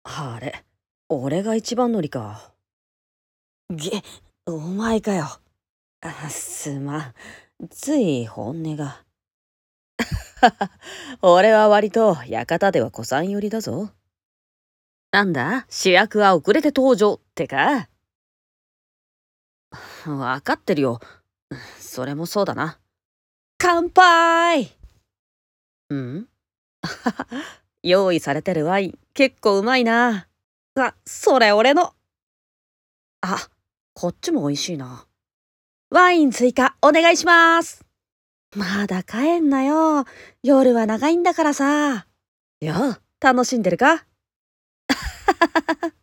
あれ、俺が一番乗りか。お前かよ。すまん。つい本音が。俺は割と館では古参寄りだぞ。なんだ、主役は遅れて登場ってか。わかってるよ。それもそうだな。乾杯。ん用意されてるワイン、結構うまいな。それ俺の。あ、こっちも美味しいな。ワイン追加お願いします。まだ帰んなよ。夜は長いんだからさ。いや、楽しんでるか？